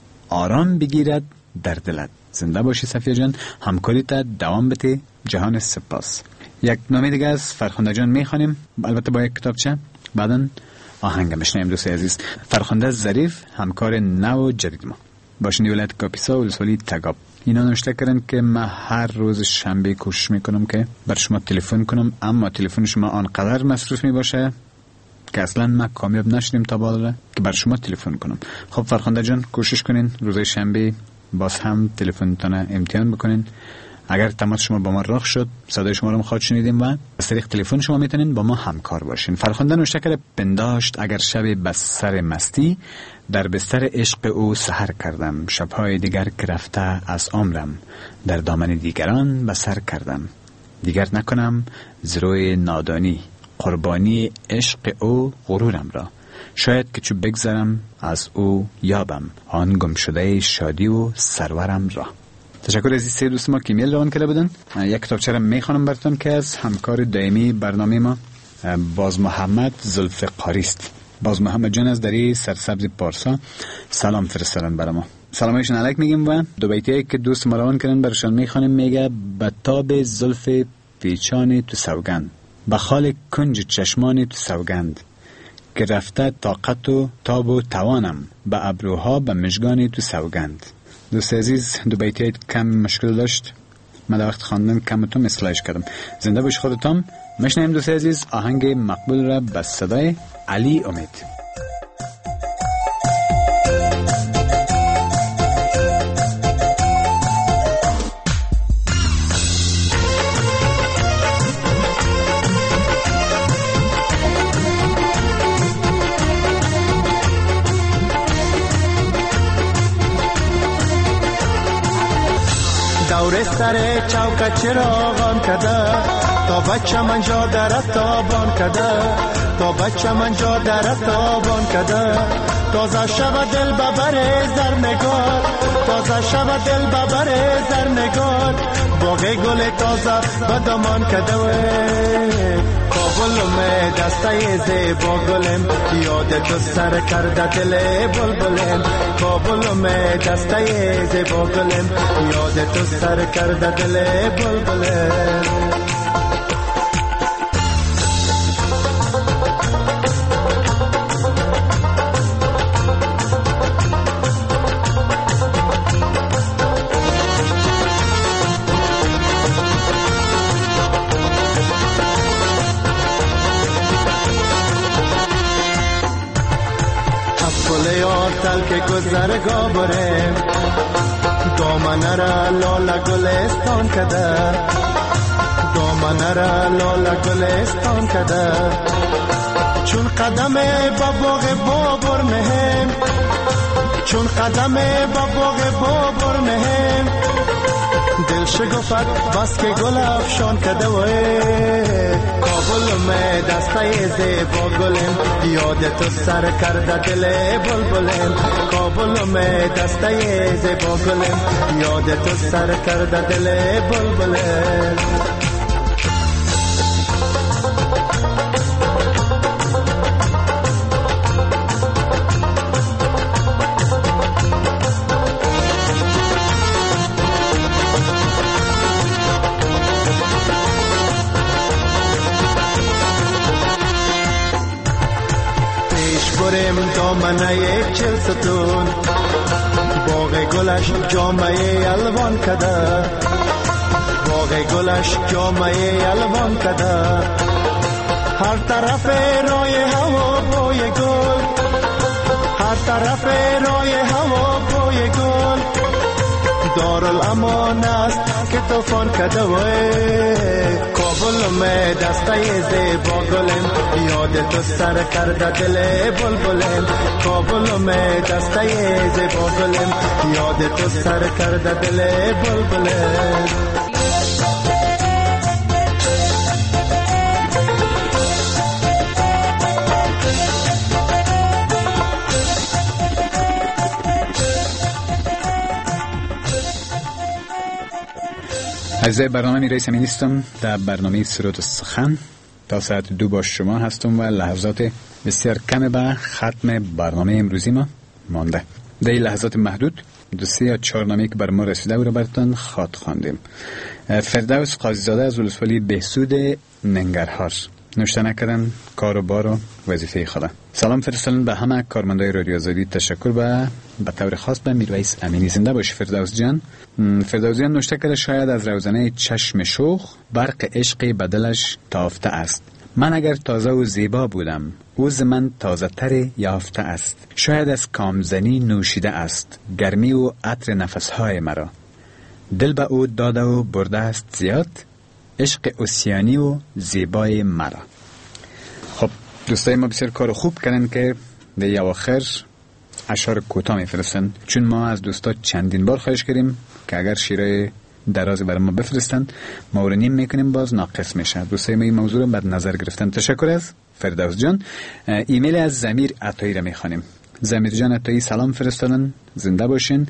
آرام بگیرد در دلت. زنده باشی صفیه جان، همکاریت دوام بده. جهان سپاس. یک نامه دیگه از فرخنده جان میخوانیم، البته با یک کتابچه. بعدن آهنگ بشنویم. دوست عزیز فرخنده ظریف همکار نو و جدید ما، باشنده ولایت کاپیسا ولسوالی تگاب، اینا نوشته کردن که من هر روز شنبه کوشش میکنم که بر شما تلفن کنم، اما تلفن شما آنقدر مصروف میباشه که اصلا ما کامیاب نشدیم تا بالا که بر شما تلفن کنم. خب فرخنده جان کوشش کنین روز شنبه باز هم تلفنتون امتحان بکنین. اگر تماس شما با ما راه شد صدای شما رو خواهد شنیدیم و از طریق تلفن شما میتونین با ما همکار باشین. فرخنده نوشته کرده پنداشت اگر شب بس سر مستی، در بستر عشق او سحر کردم، شبهای دیگر که رفته از عمرم، در دامن دیگران بسر کردم، دیگر نکنم زروی نادانی، قربانی عشق او غرورم را، شاید که چو بگذرم از او یابم، آن گم شده شادی و سرورم را. تشکر از این سه دوست ما که ایمیل روان کرده بودن. یک کتابچه را میخوانم براتون که از همکار دائمی برنامه ما باز محمد ذوالفقاری است. باز محمد جان از دری سرسبز پارسا سلام فرستادن برای ما. سلامایشون علیک میگیم و دو بیتی که دوست ما روان کردن براشون میخوانیم. میگه به تاب زلف پیچان تو سوگند، به خال کنج چشمان تو سوگند، که رفته طاقت و تاب و توانم، به ابروها به مژگان تو سوگند. دوست عزیز دو بیتی کم مشکل داشت، من در وقت خواندن کمتون اصلاحش کردم. زنده باش خودتان. مشنیم دوست عزیز آهنگ مقبول را به صدای علی امید. دور سر چوک چراغان کده، تا بچه من جا درت تابان کده، تا بچه من جا درت تابان کده، تازه شب دل ببر زرنگار، تازه شب دل ببر زرنگار، باغ گل تازه بدمان کده، کابل میں دسته زیبا گلم، یاد تو سر کرده دل بلبلم، کابل میں دسته زیبا گلم، یاد تو سر کرده دل بلبلم. که گذرگاه برم، دامنه را لاله گلستان کده، دامنه را لاله گلستان کده، چون قدم با باغ بابر مهم، چون قدم با باغ بابر مهم، دل شگفت بس که گل افشان کده و کابل می دسته زیبا گلم یاد تو سر کرده دل بلبلم کابل می دسته زیبا گلم یاد تو سر کرده دل بلبلم بریم دامنه چل ستون باغ گلش جامعه الوان کده باغ گلش جامعه الوان کده هر طرف رای هوا بوی گل هر طرف رای هوا بوی گل دارالامان است که طوفان کده و کابل می دسته زیبا گلم یاد تو سر کرده دل بلبلم کابل می دسته زیبا گلم یاد تو سر کرده دل بلبلم از برنامه می رئیس امینیستم در برنامه سرود سخن تا ساعت 2 با شما هستم و لحظات بسیار کم به ختم برنامه امروزی ما مانده. در این لحظات محدود 2-3 یا 4 نامه که بر ما رسیده رو براتون خواد خواندیم. فردوس قاضیزاده از ولسوالی بهسود ننگرهار نوشته نکردن کار و بار و وظیفه خدا. سلام فرستادن به همه کارمندای رادیو آزادی. تشکر به طور خاص به میرویس امینی. زنده باش فردوس جان. فردوس جان نوشته کرده شاید از روزنه چشم شوخ برق عشق بدلش تافته است. من اگر تازه و زیبا بودم او ز من تازه تر یافته است. شاید از کامزنی نوشیده است گرمی و عطر نفسهای مرا. دل به او داده و برده است زیاد عشق اوسیانی و زیبای مرا. خب دوستای ما بسیار کار خوب کردن که در اواخر اشعار کوتاه میفرستن، چون ما از دوستا چندین بار خواهش کردیم که اگر شیرای دراز برای ما بفرستن ما رو نیم میکنیم باز ناقص میشه. دوستای ما این موضوع رو بر نظر گرفتن. تشکر از فردوس جان. ایمیل از ضمیر عطایی رو میخوانیم. ضمیر جان عطایی سلام فرستادن. زنده باشین.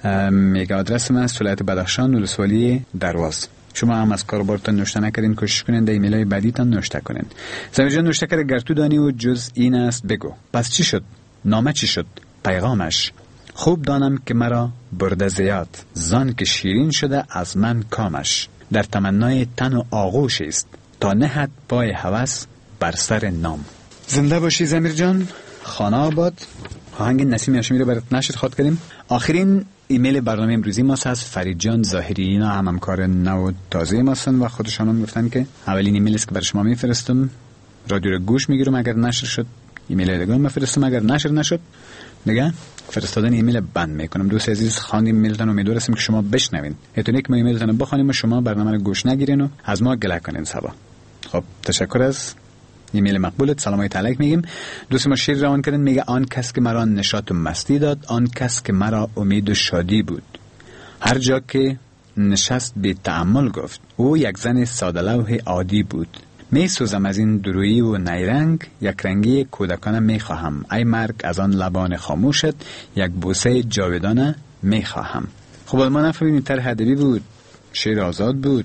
میگه آدرس من ولایت بدخشان ولسوالی درواز. شما هم از کاربارتان نوشته نکردین، کوشش کنین در ایمیلای بعدیتان نوشته کنین. ضمیر جان نوشته کرده گر تو دانی و جز این است بگو. پس چی شد؟ نامه چی شد؟ پیغامش خوب دانم که مرا برده زیاد زان که شیرین شده از من کامش. در تمنای تن و آغوش است تا نهد پای هوس بر سر نام. زنده باشی ضمیر جان. خانه آباد. آهنگ نسیم هاشمی رو برات نشر خواد کردیم. آخرین ایمیل برنامه امروزی ما از فرید جان ظاهری. اینا همکار نو تازه ما هستن و خودشون هم گفتن که اولین ایمیل است که برای شما میفرستم رادیو رو گوش میگیرم، اگر نشر شد ایمیل دیگه میفرستم، اگر نشر نشد دیگه فرستادن ایمیل بند میکنم. دوست عزیز خواندیم ایمیلتون، امیدوار هستیم که شما بشنوین. اتونه که ما ایمیلتون رو بخونیم و شما برنامه رو گوش نگیرین و از ما گله کنین صبا. خب تشکر از ایمیل مقبولت. سلام علیک میگیم. دوست ما شیر روان کردن. میگه آن کس که مرا نشاط و مستی داد، آن کس که مرا امید و شادی بود. هر جا که نشست بی تأمل گفت او یک زن ساده لوح عادی بود. می سوزم از این درویی و نیرنگ، یک رنگی کودکانه می خواهم. ای مرگ از آن لبان خاموشت، یک بوسه جاودانه می خواهم. خب ما نفهمیم تر ادبی بود، شعر آزاد بود،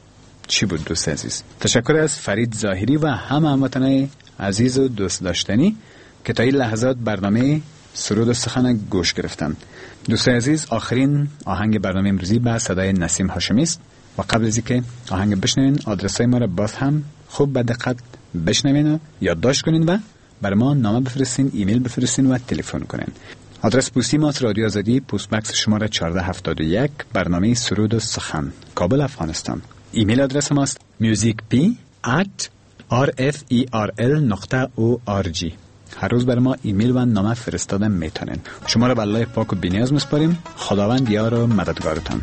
چی بود دوست عزیز؟ تشکر از فرید ظاهری و همه هموطنان عزیز و دوست داشتنی که تا این لحظات برنامه سرود و سخن گوش گرفتن. دوست عزیز آخرین آهنگ برنامه امروزی با صدای نسیم هاشمی است و قبل از اینکه آهنگ بشنوین آدرسای ما رو باز هم خوب به دقت بشنوین و یادداشت کنین و برای ما نامه بفرستین، ایمیل بفرستین و تلفن کنین. آدرس پستی ما رادیو آزادی، پست بکس شماره 1471، برنامه سرود و سخن، کابل افغانستان. ایمیل آدرس ماست musicp@rferl.org. هر روز برای ما ایمیل و نامه فرستادن میتونین. شما را به الله پاک و بی‌نیاز میسپاریم. خداوند یار و مددگارتان.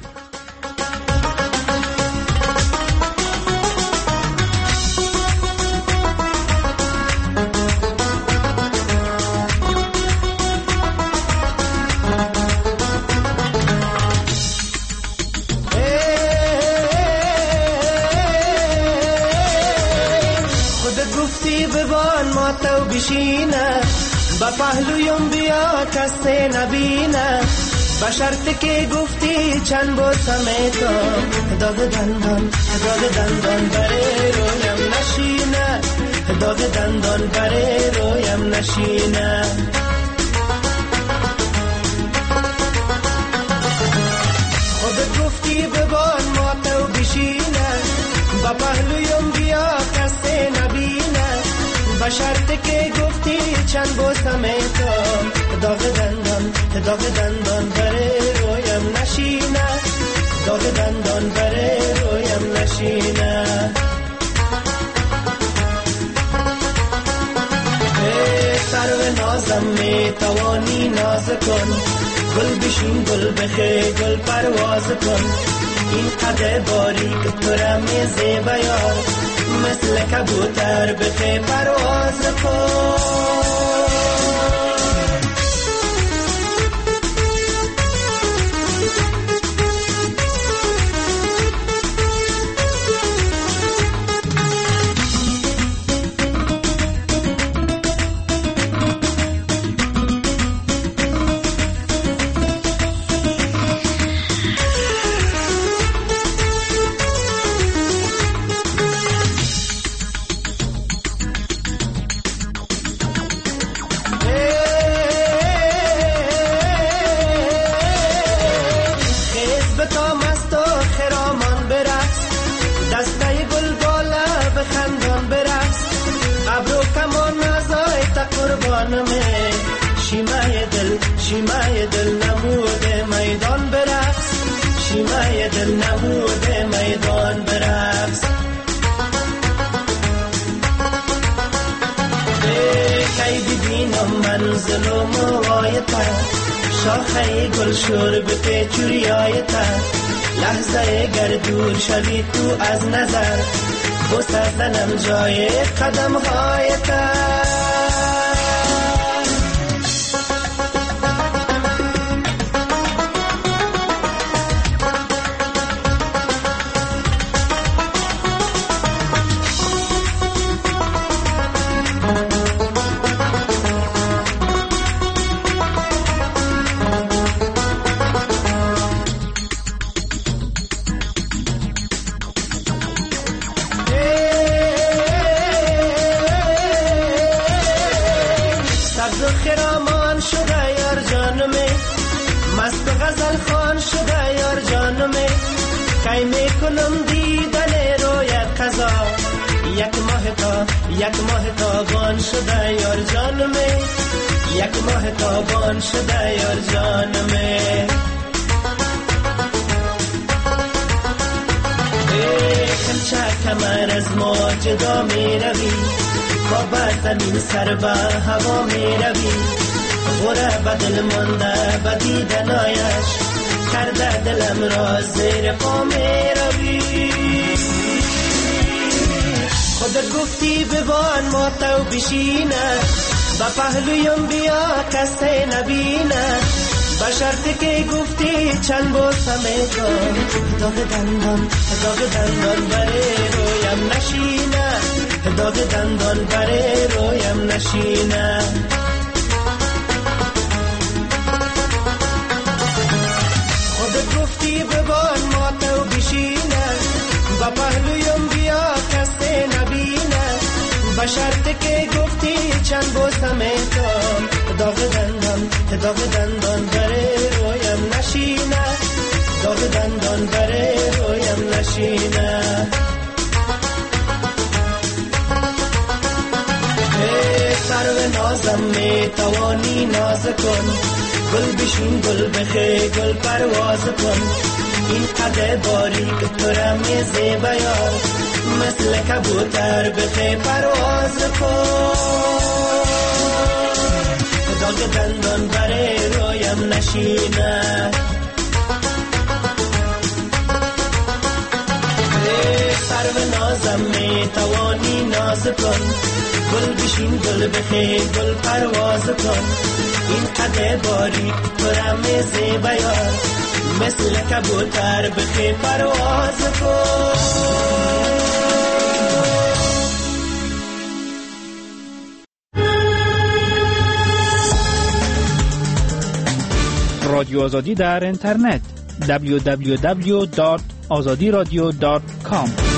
گفتی ببان ما تو بشینه با پهلویم بیا کسی نبینه با شرط که گفتی چند بوسم تو داغ دندان بره رویم نشینه داغ دندان بره رویم نشینه خودت گفتی ببان ما تو بشینه با پهلویم بیا کسی نبینه با شرط که گفتی چند بوسم تو داغ دندان بره رویم نشینه داغ دندان بره رویم نشینه سرو نازم می توانی ناز کن گل بشین گل بخی گل پرواز کن این قد باریک ترم زیبا یار مثل کبوتر بخی پرواز کن شیمای دل نموده میدان برقص شیمای دل نموده میدان برقص کی ببینم منزل و موایتا شاخه گل شرب پیچوریایتا لحظه گر دور شوی تو از نظر بوسه زنم جای قدم هایتا خرامان شده یار جانمه مست غزل خان شده یار جانمه کی میکنم دیدن رویت قضا یک ماه تابان شده یار جانمه یک ماه تابان شده یار جانمه کلچه کمر از ما جدا می روی با زمین سر به هوا می روی غره بدل مانده بدیدن آیش کرده دلم را زیر پا می روی خودت گفتی ببان ما تو بشینه با پهلویم بیا کسی نبینه با شرط که گفتی چند بوسم تو داغ دندان بره رویم نشینه داغ دندان بره رویم نشینه خودت گفتی ببان ما تو بشینه با پهلویم بیا کسی نبینه با شرط که گفتی چند بوسم تو داغ دندان بره رویم نشینه داغ دندان بره رویم نشینه سرو نازم می توانی ناز کن گل بشین گل بخی گل پرواز کن این قد باریک ترم زیبا یار مثل کبوتر بخی پرواز کن داغ دندان بره رویم نشینه سرو نازم می توانی ناز کن گل بشین گل بخی گل پرواز کن این قد باریک ترم زیبا یار مثل کبوتر بخی پرواز کن رادیو آزادی در اینترنت www.azadiradio.com